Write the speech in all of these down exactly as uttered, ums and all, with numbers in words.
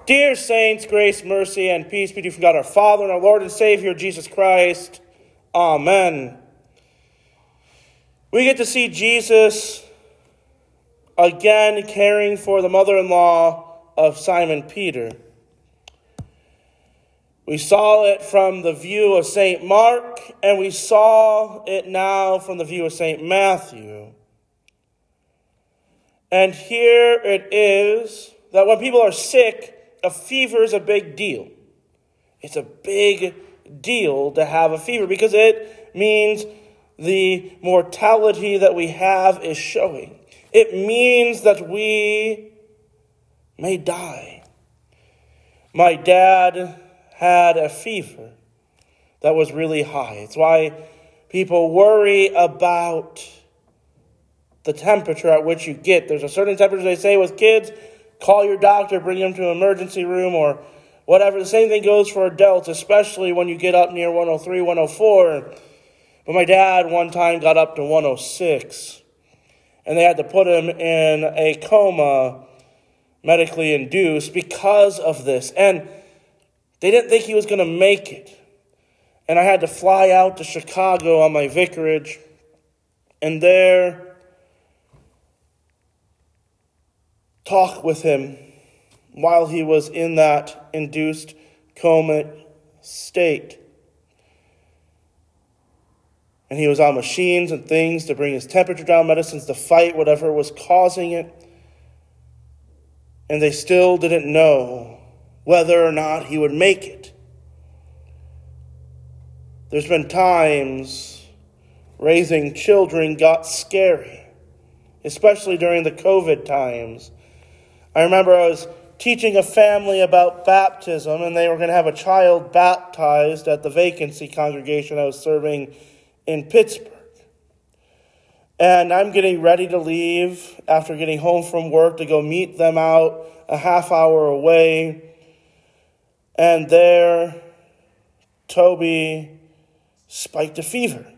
Dear saints, grace, mercy, and peace be to you from God our Father and our Lord and Savior, Jesus Christ. Amen. We get to see Jesus again caring for the mother-in-law of Simon Peter. We saw it from the view of Saint Mark, and we saw it now from the view of Saint Matthew. And here it is that when people are sick, a fever is a big deal. It's a big deal to have a fever because it means the mortality that we have is showing. It means that we may die. My dad had a fever that was really high. It's why people worry about the temperature at which you get. There's a certain temperature they say with kids. Call your doctor, bring them to an emergency room or whatever. The same thing goes for adults, especially when you get up near one oh three, one oh four. But my dad one time got up to one oh six. And they had to put him in a coma, medically induced, because of this. And they didn't think he was going to make it. And I had to fly out to Chicago on my vicarage. And there talk with him while he was in that induced coma state. And he was on machines and things to bring his temperature down, medicines to fight whatever was causing it. And they still didn't know whether or not he would make it. There's been times raising children got scary, especially during the COVID times. I remember I was teaching a family about baptism, and they were going to have a child baptized at the vacancy congregation I was serving in Pittsburgh. And I'm getting ready to leave after getting home from work to go meet them out a half hour away. And there, Toby spiked a fever.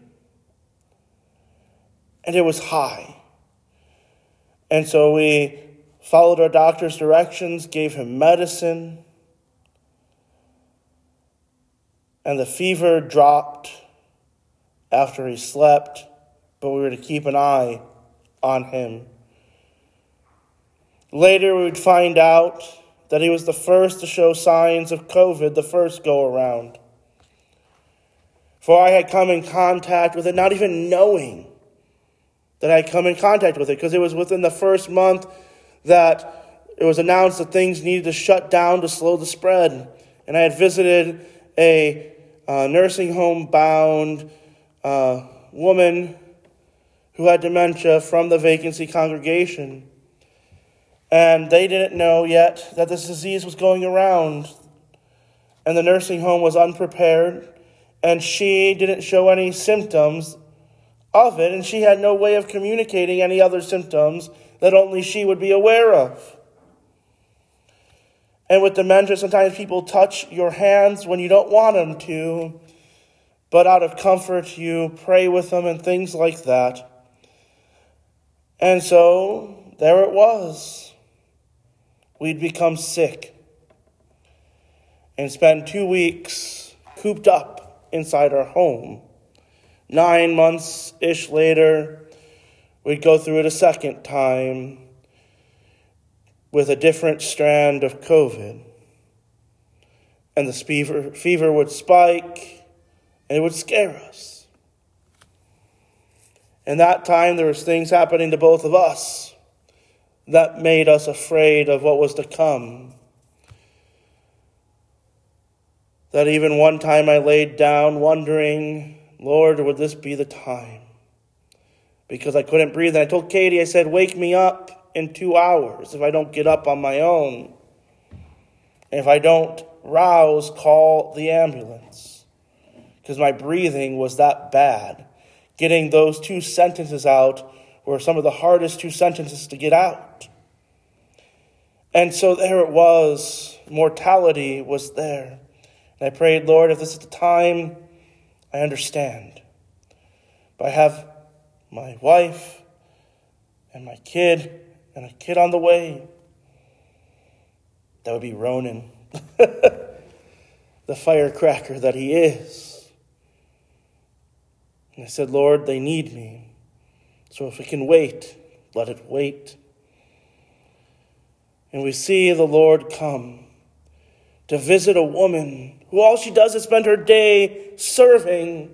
And it was high. And so we followed our doctor's directions, gave him medicine, and the fever dropped after he slept, but we were to keep an eye on him. Later, we would find out that he was the first to show signs of COVID the first go-around. For I had come in contact with it, not even knowing that I had come in contact with it, because it was within the first month that it was announced that things needed to shut down to slow the spread. And I had visited a uh, nursing home bound uh, woman who had dementia from the vacancy congregation. And they didn't know yet that this disease was going around. And the nursing home was unprepared. And she didn't show any symptoms of it. And she had no way of communicating any other symptoms that only she would be aware of. And with dementia, sometimes people touch your hands when you don't want them to, but out of comfort, you pray with them and things like that. And so, there it was. We'd become sick and spend two weeks cooped up inside our home. Nine months-ish later, we'd go through it a second time with a different strand of COVID. And the fever, fever would spike, and it would scare us. And that time, there was things happening to both of us that made us afraid of what was to come. That even one time I laid down wondering, Lord, would this be the time? Because I couldn't breathe. And I told Katie, I said, wake me up in two hours if I don't get up on my own. And if I don't rouse, call the ambulance. Because my breathing was that bad. Getting those two sentences out were some of the hardest two sentences to get out. And so there it was. Mortality was there. And I prayed, Lord, if this is the time, I understand. But I have my wife and my kid and a kid on the way. That would be Ronan, the firecracker that he is. And I said, Lord, they need me. So if it can wait, let it wait. And we see the Lord come to visit a woman who all she does is spend her day serving.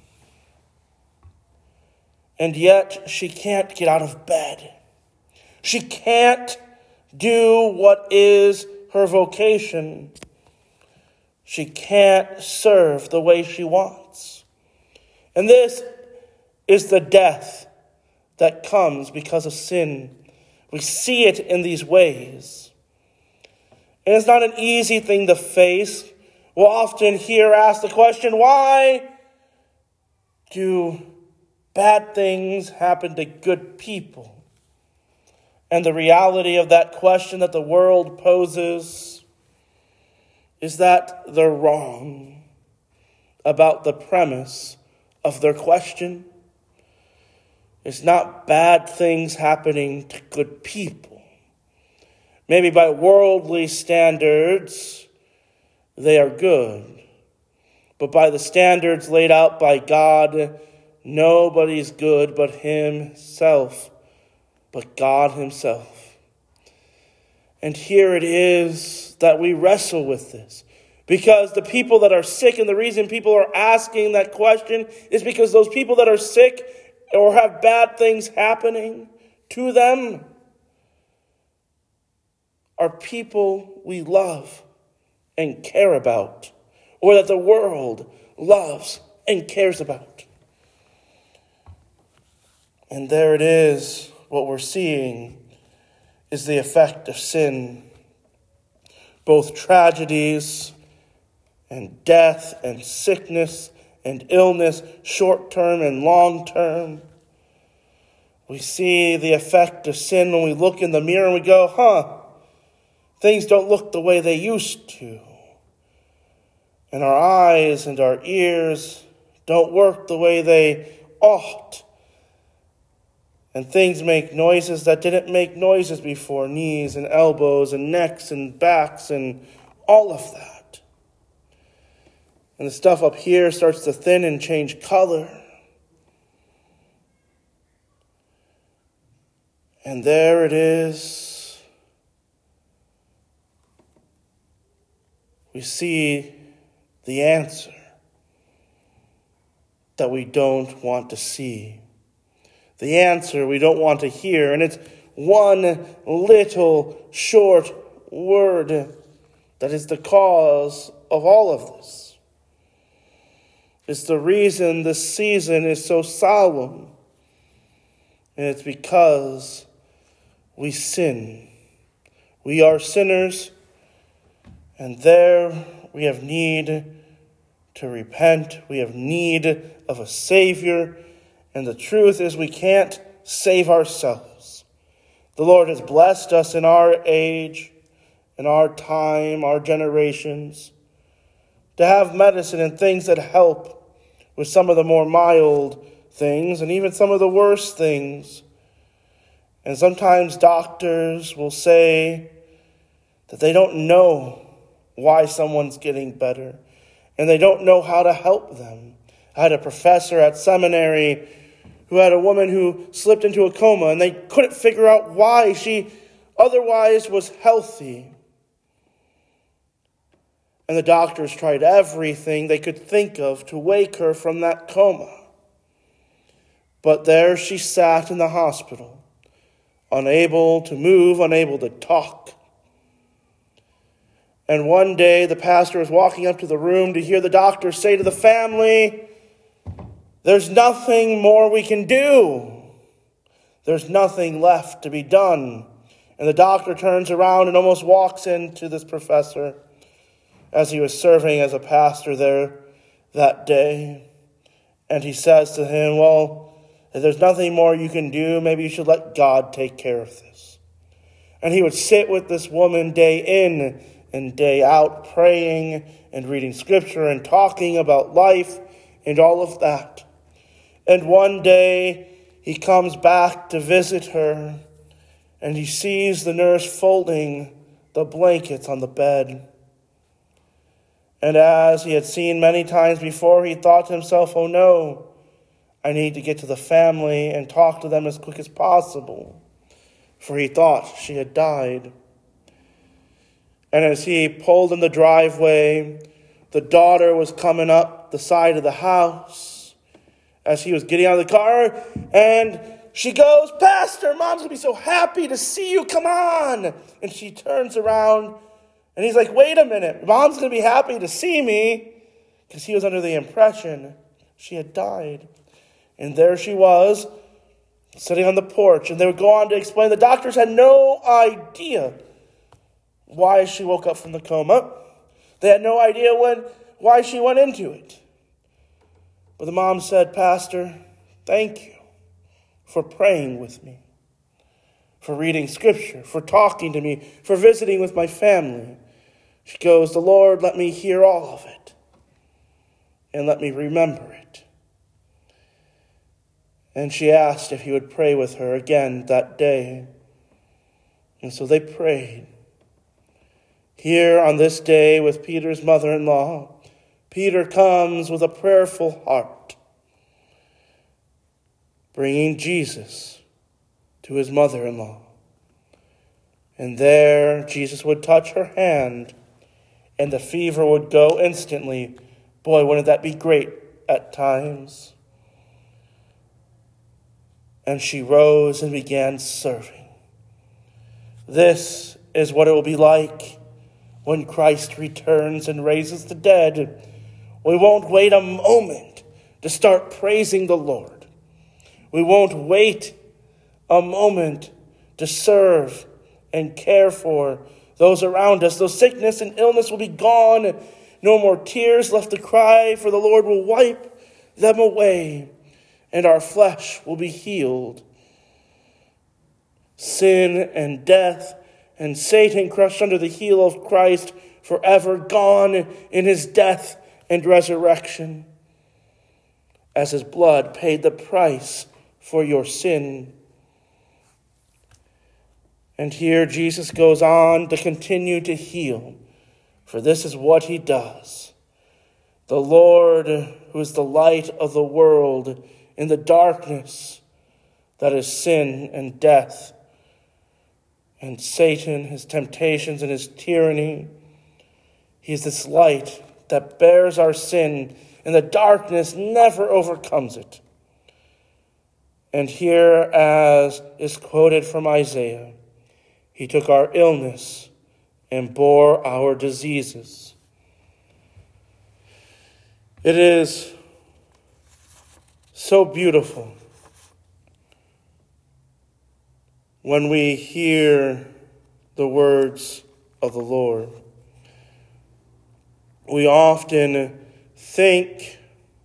And yet she can't get out of bed. She can't do what is her vocation. She can't serve the way she wants. And this is the death that comes because of sin. We see it in these ways. And it's not an easy thing to face. We'll often hear asked the question, why do bad things happen to good people? And the reality of that question that the world poses is that they're wrong about the premise of their question. It's not bad things happening to good people. Maybe by worldly standards, they are good. But by the standards laid out by God, nobody's good but himself, but God himself. And here it is that we wrestle with this. Because the people that are sick, and the reason people are asking that question is because those people that are sick or have bad things happening to them are people we love and care about, or that the world loves and cares about. And there it is, what we're seeing is the effect of sin. Both tragedies and death and sickness and illness, short-term and long-term. We see the effect of sin when we look in the mirror and we go, huh, things don't look the way they used to. And our eyes and our ears don't work the way they ought. And things make noises that didn't make noises before, knees and elbows and necks and backs and all of that. And the stuff up here starts to thin and change color. And there it is. We see the answer that we don't want to see. The answer we don't want to hear. And it's one little short word that is the cause of all of this. It's the reason this season is so solemn. And it's because we sin. We are sinners. And there we have need to repent. We have need of a Savior. And the truth is we can't save ourselves. The Lord has blessed us in our age, in our time, our generations, to have medicine and things that help with some of the more mild things and even some of the worst things. And sometimes doctors will say that they don't know why someone's getting better and they don't know how to help them. I had a professor at seminary who had a woman who slipped into a coma and they couldn't figure out why she otherwise was healthy. And the doctors tried everything they could think of to wake her from that coma. But there she sat in the hospital, unable to move, unable to talk. And one day the pastor was walking up to the room to hear the doctor say to the family, "There's nothing more we can do. There's nothing left to be done." And the doctor turns around and almost walks into this professor as he was serving as a pastor there that day. And he says to him, "Well, if there's nothing more you can do, maybe you should let God take care of this." And he would sit with this woman day in and day out, praying and reading scripture and talking about life and all of that. And one day he comes back to visit her and he sees the nurse folding the blankets on the bed. And as he had seen many times before, he thought to himself, oh no, I need to get to the family and talk to them as quick as possible. For he thought she had died. And as he pulled in the driveway, the daughter was coming up the side of the house as he was getting out of the car, and she goes, Pastor, Mom's going to be so happy to see you, come on. And she turns around, and he's like, wait a minute, Mom's going to be happy to see me, because he was under the impression she had died. And there she was, sitting on the porch, and they would go on to explain the doctors had no idea why she woke up from the coma. They had no idea when, why she went into it. But the mom said, Pastor, thank you for praying with me, for reading scripture, for talking to me, for visiting with my family. She goes, the Lord, let me hear all of it, and let me remember it. And she asked if he would pray with her again that day. And so they prayed. Here on this day with Peter's mother-in-law, Peter comes with a prayerful heart, bringing Jesus to his mother-in-law. And there Jesus would touch her hand, and the fever would go instantly. Boy, wouldn't that be great at times? And she rose and began serving. This is what it will be like when Christ returns and raises the dead. We won't wait a moment to start praising the Lord. We won't wait a moment to serve and care for those around us. Those sickness and illness will be gone. No more tears left to cry, for the Lord will wipe them away, and our flesh will be healed. Sin and death and Satan crushed under the heel of Christ, forever gone in his death and resurrection, as his blood paid the price for your sin. And here Jesus goes on to continue to heal, for this is what he does. The Lord, who is the light of the world, in the darkness that is sin and death, and Satan, his temptations and his tyranny. He is this light that bears our sin, and the darkness never overcomes it. And here, as is quoted from Isaiah, he took our illness and bore our diseases. It is so beautiful when we hear the words of the Lord. We often think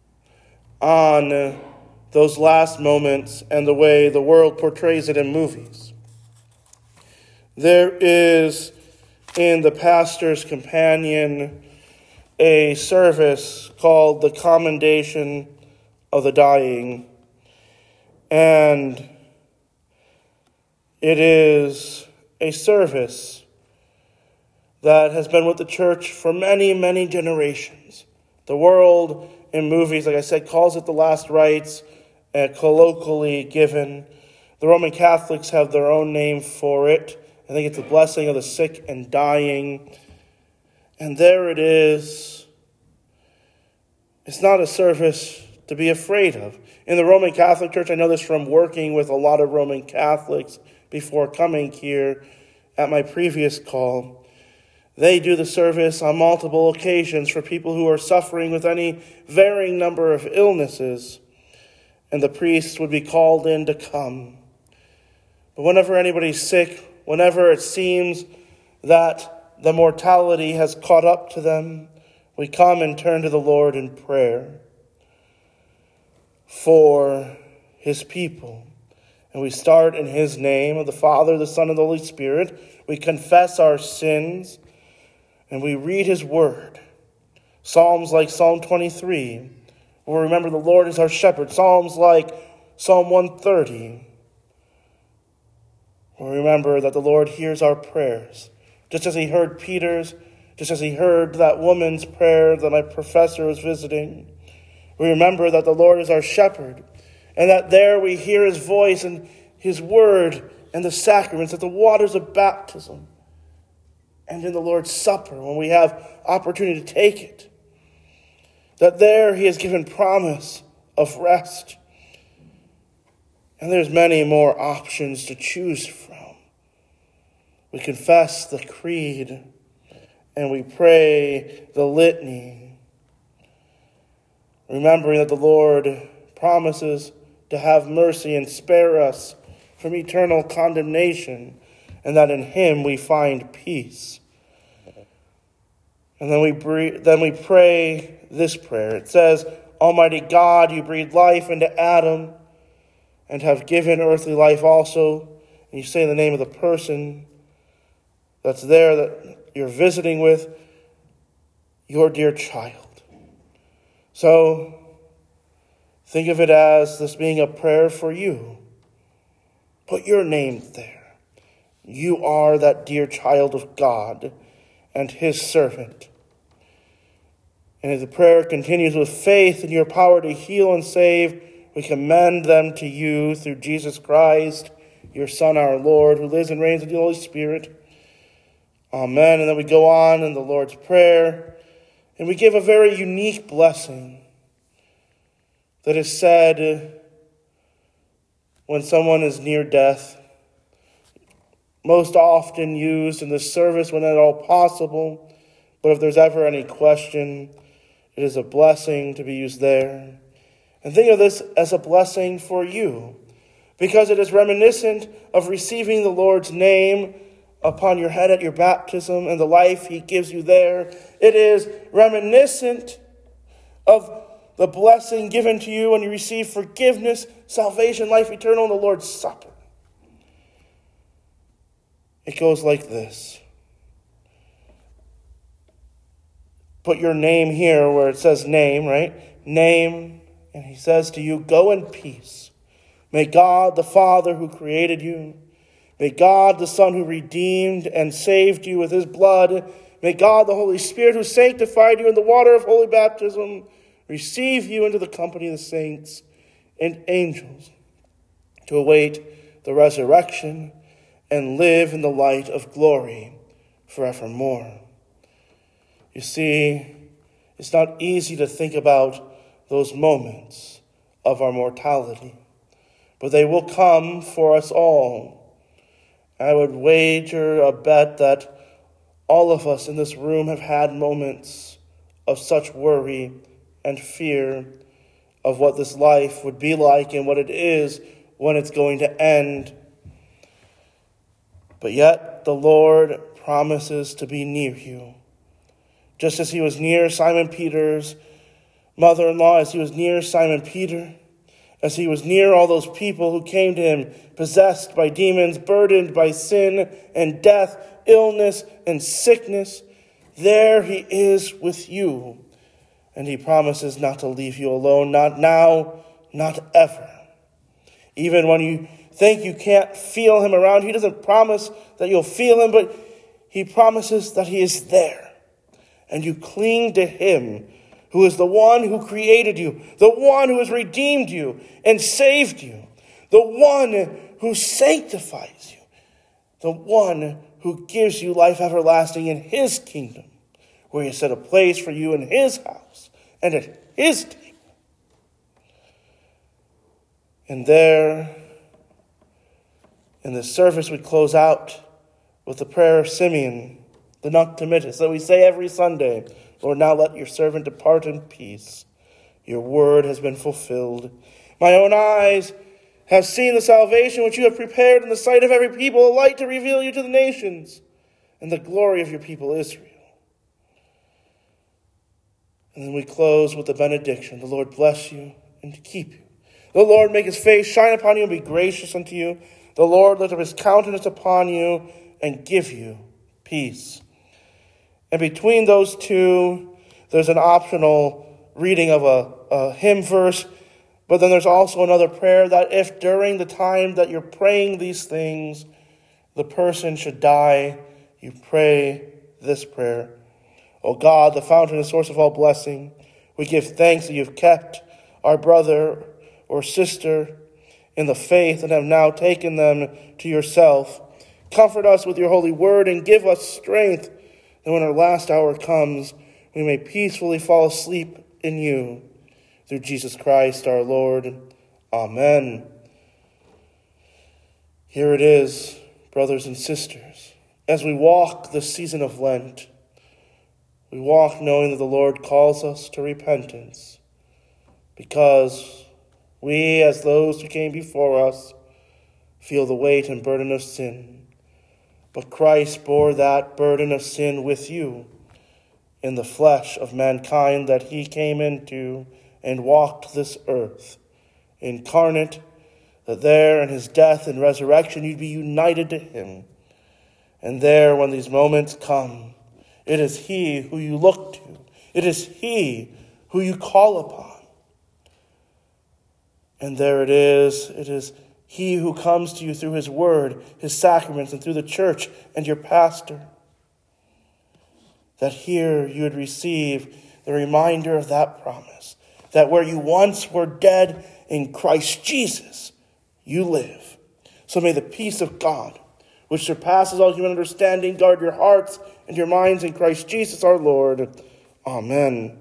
on those last moments and the way the world portrays it in movies. There is in the Pastor's Companion a service called the Commendation of the Dying, and it is a service that has been with the church for many, many generations. The world in movies, like I said, calls it the last rites, uh, colloquially given. The Roman Catholics have their own name for it. I think it's the blessing of the sick and dying. And there it is. It's not a service to be afraid of. In the Roman Catholic Church, I know this from working with a lot of Roman Catholics before coming here at my previous call. They do the service on multiple occasions for people who are suffering with any varying number of illnesses, and the priest would be called in to come. But whenever anybody's sick, whenever it seems that the mortality has caught up to them, we come and turn to the Lord in prayer for his people. And we start in his name, of the Father, the Son, and the Holy Spirit. We confess our sins, and we read his word. Psalms like Psalm twenty-three, where we remember the Lord is our shepherd. Psalms like Psalm one thirty, where we remember that the Lord hears our prayers. just as he heard Peter's, just as he heard that woman's prayer that my professor was visiting. We remember that the Lord is our shepherd, and that there we hear his voice and his word and the sacraments, at the waters of baptism, and in the Lord's Supper when we have opportunity to take it. That there he has given promise of rest. And there's many more options to choose from. We confess the creed and we pray the litany, remembering that the Lord promises to have mercy and spare us from eternal condemnation, and that in him we find peace. And then we breathe, then we pray this prayer. It says, Almighty God, you breathed life into Adam and have given earthly life also. And you say the name of the person that's there that you're visiting with, your dear child. So think of it as this being a prayer for you. Put your name there. You are that dear child of God and his servant. And as the prayer continues with faith in your power to heal and save, we commend them to you through Jesus Christ, your Son, our Lord, who lives and reigns with the Holy Spirit. Amen. And then we go on in the Lord's Prayer, and we give a very unique blessing that is said when someone is near death, most often used in this service when at all possible. But if there's ever any question, it is a blessing to be used there. And think of this as a blessing for you, because it is reminiscent of receiving the Lord's name upon your head at your baptism and the life he gives you there. It is reminiscent of the blessing given to you when you receive forgiveness, salvation, life eternal in the Lord's Supper. It goes like this. Put your name here where it says name, right? Name, and he says to you, go in peace. May God the Father who created you, may God the Son who redeemed and saved you with his blood, may God the Holy Spirit who sanctified you in the water of holy baptism receive you into the company of the saints and angels to await the resurrection and live in the light of glory forevermore. You see, it's not easy to think about those moments of our mortality, but they will come for us all. I would wager a bet that all of us in this room have had moments of such worry and fear of what this life would be like and what it is when it's going to end. But yet the Lord promises to be near you. Just as he was near Simon Peter's mother-in-law, as he was near Simon Peter, as he was near all those people who came to him possessed by demons, burdened by sin and death, illness and sickness, there he is with you. And he promises not to leave you alone, not now, not ever. Even when you think you can't feel him around, he doesn't promise that you'll feel him, but he promises that he is there. And you cling to him, who is the one who created you, the one who has redeemed you and saved you, the one who sanctifies you, the one who gives you life everlasting in his kingdom, where he has set a place for you in his house and at his table. And there, in this service, we close out with the prayer of Simeon, the Nunc Dimittis, that we say every Sunday. Lord, now let your servant depart in peace. Your word has been fulfilled. My own eyes have seen the salvation which you have prepared in the sight of every people, a light to reveal you to the nations, and the glory of your people Israel. And then we close with the benediction. The Lord bless you and keep you. The Lord make his face shine upon you and be gracious unto you. The Lord lift up his countenance upon you and give you peace. And between those two, there's an optional reading of a, a hymn verse, but then there's also another prayer that if during the time that you're praying these things, the person should die, you pray this prayer. O God, the fountain and source of all blessing, we give thanks that you have kept our brother or sister in the faith and have now taken them to yourself. Comfort us with your holy word and give us strength that when our last hour comes, we may peacefully fall asleep in you. Through Jesus Christ our Lord. Amen. Here it is, brothers and sisters, as we walk the season of Lent, we walk knowing that the Lord calls us to repentance, because we, as those who came before us, feel the weight and burden of sin. But Christ bore that burden of sin with you in the flesh of mankind that he came into and walked this earth, incarnate, that there in his death and resurrection you'd be united to him. And there, when these moments come, it is he who you look to. It is he who you call upon. And there it is. It is he who comes to you through his word, his sacraments, and through the church and your pastor. That here you would receive the reminder of that promise, that where you once were dead in Christ Jesus, you live. So may the peace of God, which surpasses all human understanding, guard your hearts and your minds in Christ Jesus our Lord. Amen.